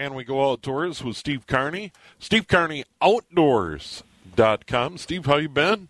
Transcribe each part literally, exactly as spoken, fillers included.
and we go outdoors with Steve Carney. Steve Carney Outdoors dot com. Steve, how you been?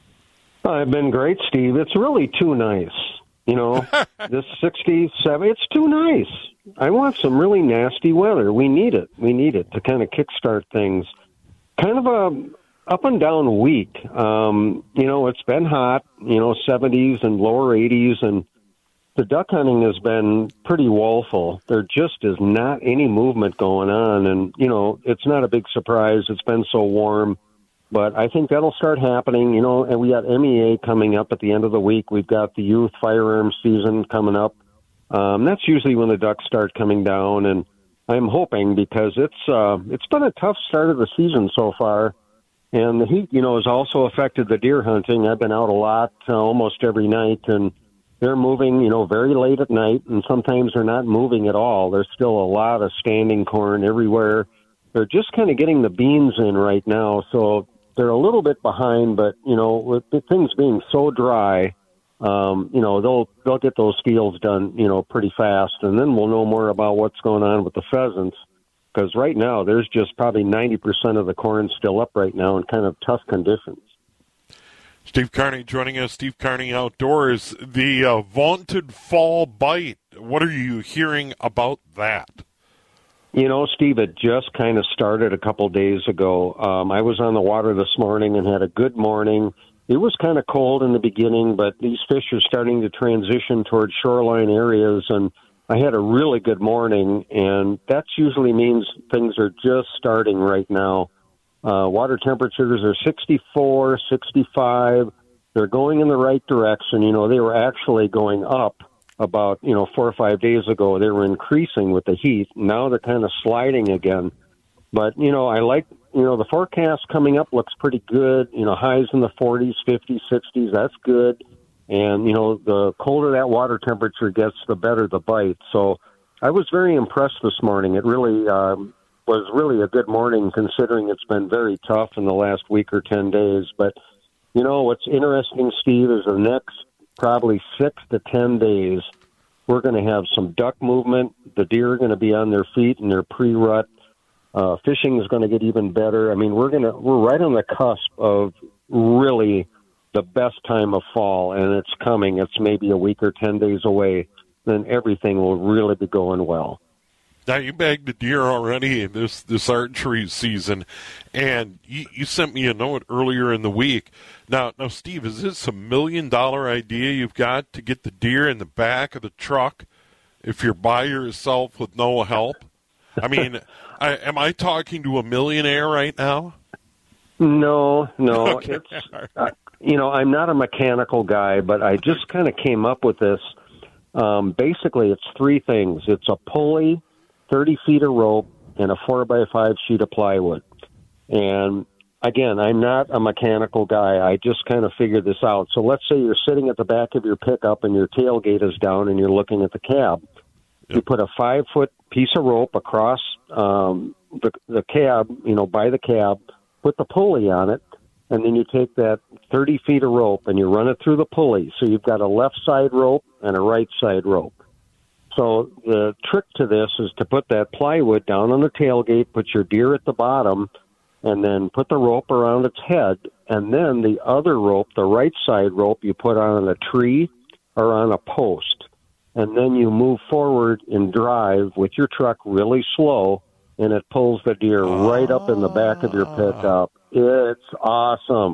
I've been great, Steve. It's really too nice. You know, this sixty-seven, it's too nice. I want some really nasty weather. We need it. We need it to kind of kickstart things. Kind of a up and down week. Um, you know, it's been hot, you know, seventies and lower eighties, and the duck hunting has been pretty woeful. There just is not any movement going on, and, you know, it's not a big surprise. It's been so warm. But I think that'll start happening, you know, and we got M E A coming up at the end of the week. We've got the youth firearms season coming up. Um, that's usually when the ducks start coming down, and I'm hoping because it's uh, it's been a tough start of the season so far. And the heat, you know, has also affected the deer hunting. I've been out a lot, uh, almost every night, and they're moving, you know, very late at night, and sometimes they're not moving at all. There's still a lot of standing corn everywhere. They're just kind of getting the beans in right now, so they're a little bit behind, but, you know, with the things being so dry, um, you know, they'll they'll get those fields done, you know, pretty fast, and then we'll know more about what's going on with the pheasants, because right now there's just probably ninety percent of the corn still up right now in kind of tough conditions. Steve Carney joining us, Steve Carney Outdoors. The uh, vaunted fall bite, what are you hearing about that? You know, Steve, it just kind of started a couple days ago. Um, I was on the water this morning and had a good morning. It was kind of cold in the beginning, but these fish are starting to transition towards shoreline areas, and I had a really good morning, and that usually means things are just starting right now. Uh, water temperatures are sixty-four, sixty-five. They're going in the right direction. You know, they were actually going up about, you know, four or five days ago. They were increasing with the heat. Now they're kind of sliding again. But, you know, I like, you know, the forecast coming up looks pretty good. You know, highs in the forties, fifties, sixties, that's good. And, you know, the colder that water temperature gets, the better the bite. So I was very impressed this morning. It really um, was really a good morning considering it's been very tough in the last week or ten days. But, you know, what's interesting, Steve, is the next probably six to ten days, we're going to have some duck movement. The deer are going to be on their feet in their pre-rut. Uh, fishing is going to get even better. I mean, we're going to we're right on the cusp of really the best time of fall, and it's coming. It's maybe a week or ten days away. Then everything will really be going well. Now, you bagged a deer already in this, this archery season, and you, you sent me a note earlier in the week. Now, now, Steve, is this a million-dollar idea you've got to get the deer in the back of the truck if you're by yourself with no help? I mean, I, am I talking to a millionaire right now? No, no. Okay. It's, uh, you know, I'm not a mechanical guy, but I just kind of came up with this. Um, basically, it's three things. It's a pulley, thirty feet of rope, and a four by five sheet of plywood. And again, I'm not a mechanical guy. I just kind of figured this out. So let's say you're sitting at the back of your pickup and your tailgate is down and you're looking at the cab. Yep. You put a five foot piece of rope across um, the, the cab, you know, by the cab, put the pulley on it, and then you take that thirty feet of rope and you run it through the pulley. So you've got a left side rope and a right side rope. So the trick to this is to put that plywood down on the tailgate, put your deer at the bottom, and then put the rope around its head. And then the other rope, the right side rope, you put on a tree or on a post. And then you move forward and drive with your truck really slow, and it pulls the deer oh. right up in the back of your pickup. It's awesome.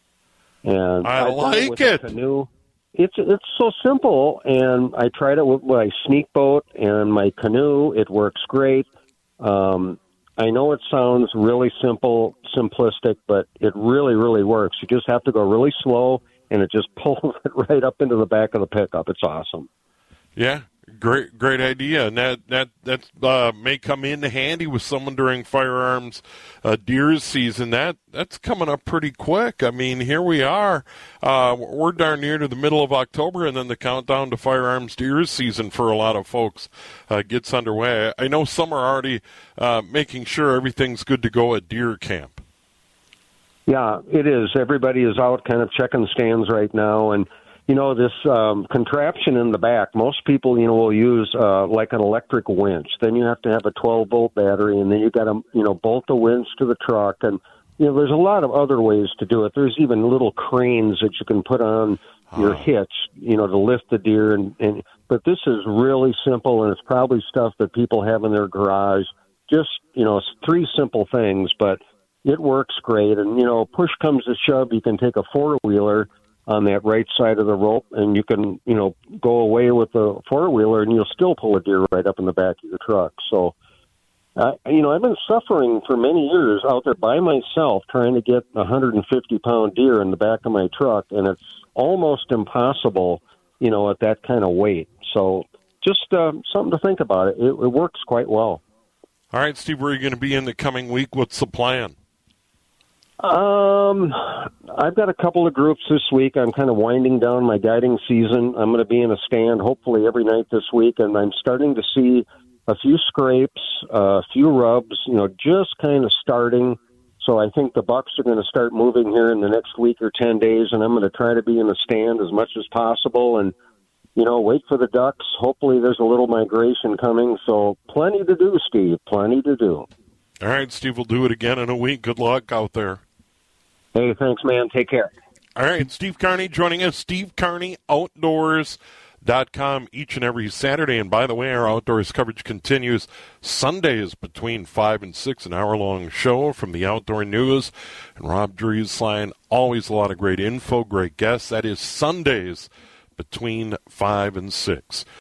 And I, I like it. it. Canoe. It's it's so simple, and I tried it with my sneak boat and my canoe. It works great. Um, I know it sounds really simple, simplistic, but it really, really works. You just have to go really slow, and it just pulls it right up into the back of the pickup. It's awesome. Yeah, great, great idea, and that that that uh, may come in handy with someone during firearms uh, deer season. That that's coming up pretty quick. I mean, here we are. Uh, we're darn near to the middle of October, and then the countdown to firearms deer season for a lot of folks uh, gets underway. I know some are already uh, making sure everything's good to go at deer camp. Yeah, it is. Everybody is out kind of checking stands right now, and you know, this um, contraption in the back, most people, you know, will use uh, like an electric winch. Then you have to have a twelve-volt battery, and then you got to, you know, bolt the winch to the truck. And, you know, there's a lot of other ways to do it. There's even little cranes that you can put on your hitch, you know, to lift the deer. And, and but this is really simple, and it's probably stuff that people have in their garage. Just, you know, it's three simple things, but it works great. And, you know, push comes to shove, you can take a four-wheeler on that right side of the rope, and you can, you know, go away with the four-wheeler, and you'll still pull a deer right up in the back of your truck. So, uh, you know, I've been suffering for many years out there by myself trying to get a one hundred fifty pound deer in the back of my truck, and it's almost impossible, you know, at that kind of weight. So just uh, something to think about. It. it. It works quite well. All right, Steve, where are you going to be in the coming week? What's the plan? Um, I've got a couple of groups this week. I'm kind of winding down my guiding season. I'm going to be in a stand hopefully every night this week, and I'm starting to see a few scrapes, uh, a few rubs, you know, just kind of starting. So I think the bucks are going to start moving here in the next week or ten days, and I'm going to try to be in the stand as much as possible and, you know, wait for the ducks. Hopefully there's a little migration coming. So plenty to do, Steve, plenty to do. All right, Steve, we'll do it again in a week. Good luck out there. Hey, thanks, man. Take care. All right, Steve Carney joining us, Steve Carney Outdoors dot com each and every Saturday. And by the way, our outdoors coverage continues Sundays between five and six, an hour-long show from the Outdoor News. And Rob Drieslein, always a lot of great info, great guests. That is Sundays between five and six.